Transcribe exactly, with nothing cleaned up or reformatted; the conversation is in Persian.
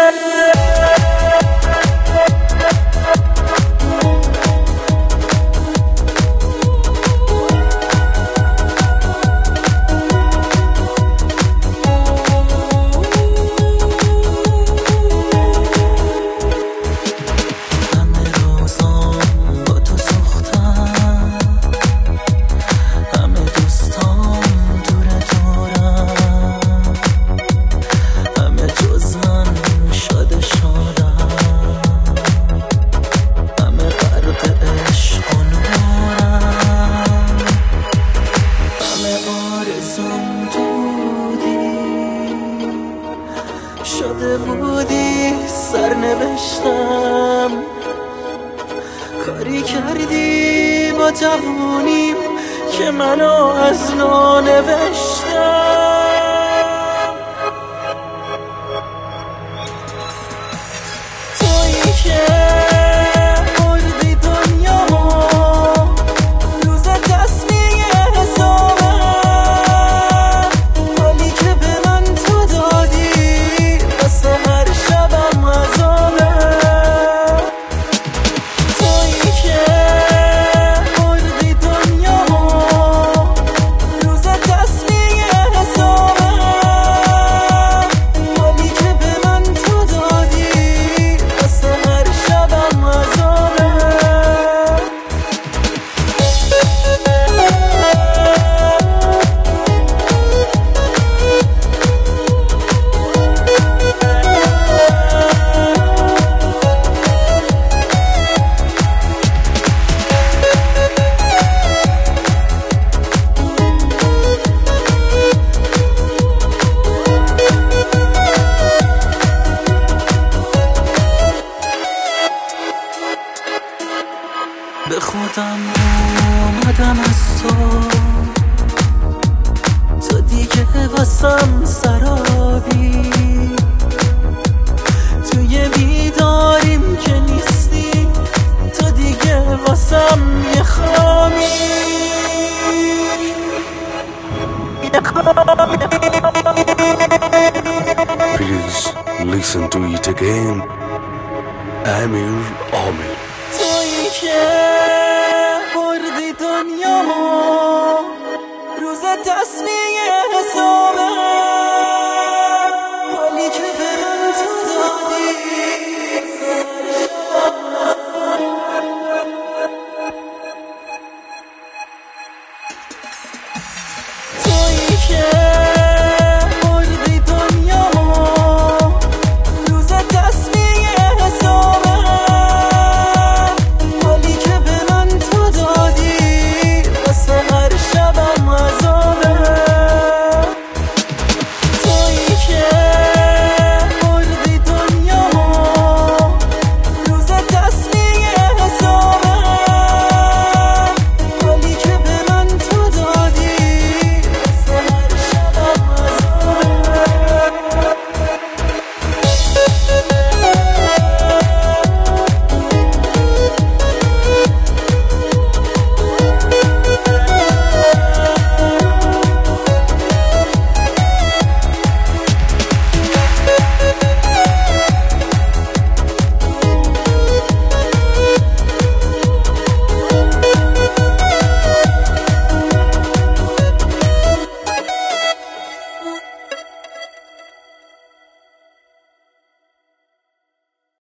شده بودی سرنوشتم، کاری کردی با جوونیم که منو از نو نوشتم. تویی که بردی دنیامو، روز تصمیه حسابم، حالی که به من تو دادی واسه هر شبم عذابم. تویی که بردی دنیامو، روز تصمیه حسابم، حالی که به من تو دادی واسه هر شبم عذابم. به خودم اومدم از تو، تو دیگه واسم سرابی، توی بیداریم که نیستی، تو دیگه واسم یه خامی. Please listen to it again. Amir Amir. تویی که بردی دنیامو، روز تصمیه حساب